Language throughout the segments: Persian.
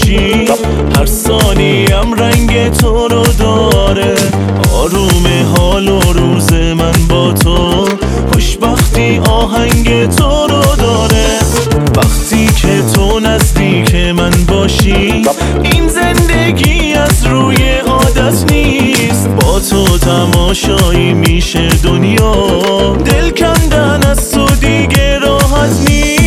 باشی هر ثانیم رنگ تو رو داره. آروم حال و روز من با تو، خوشبختی آهنگ تو رو داره. وقتی که تو نزدیک من باشی این زندگی از روی عادت نیست. با تو تماشایی میشه دنیا، دل کندن از تو دیگه راحت نیست.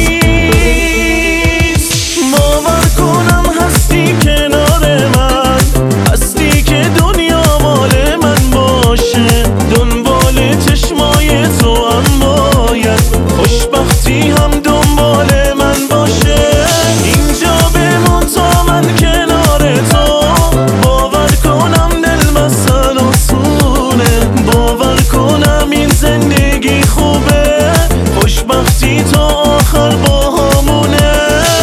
باور کنم هستی کنار من، هستی که دنیا مال من باشه. دنبال چشمای تو هم باید، خوشبختی هم دنبال من باشه. اینجا بمون تا من کنار تو، باور کنم دل مثل آسونه. باور کنم این زندگی خوبه، خوشبختی تا آخر با همونه.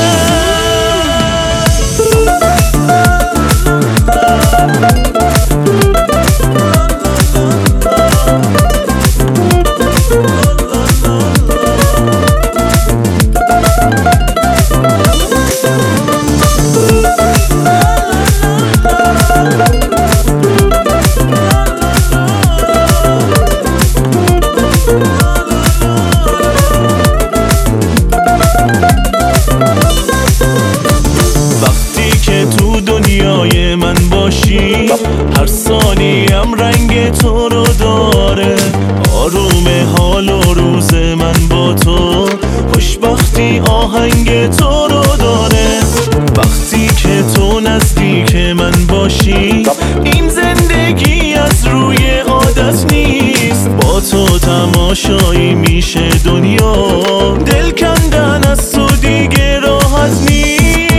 دنیای من باشی هر ثانیم رنگ تو رو داره. آروم حال و روز من با تو، خوشبختی آهنگ تو رو داره. وقتی که تو نزدیک من باشی این زندگی از روی عادت نیست. با تو تماشایی میشه دنیا، دل کندن از تو دیگه راحت نیست.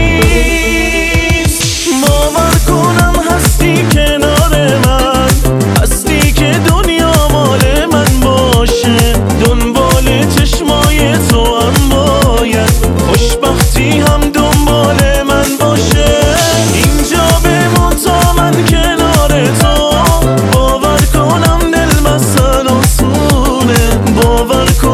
باور کنم هستی کنار من، هستی که دنیا مال من باشه. دنبال چشمای تو هم باید، خوشبختی هم دنبال من باشه. اینجا بمون تا من کنار تو، باور کنم دل مثل آسونه. باور کنم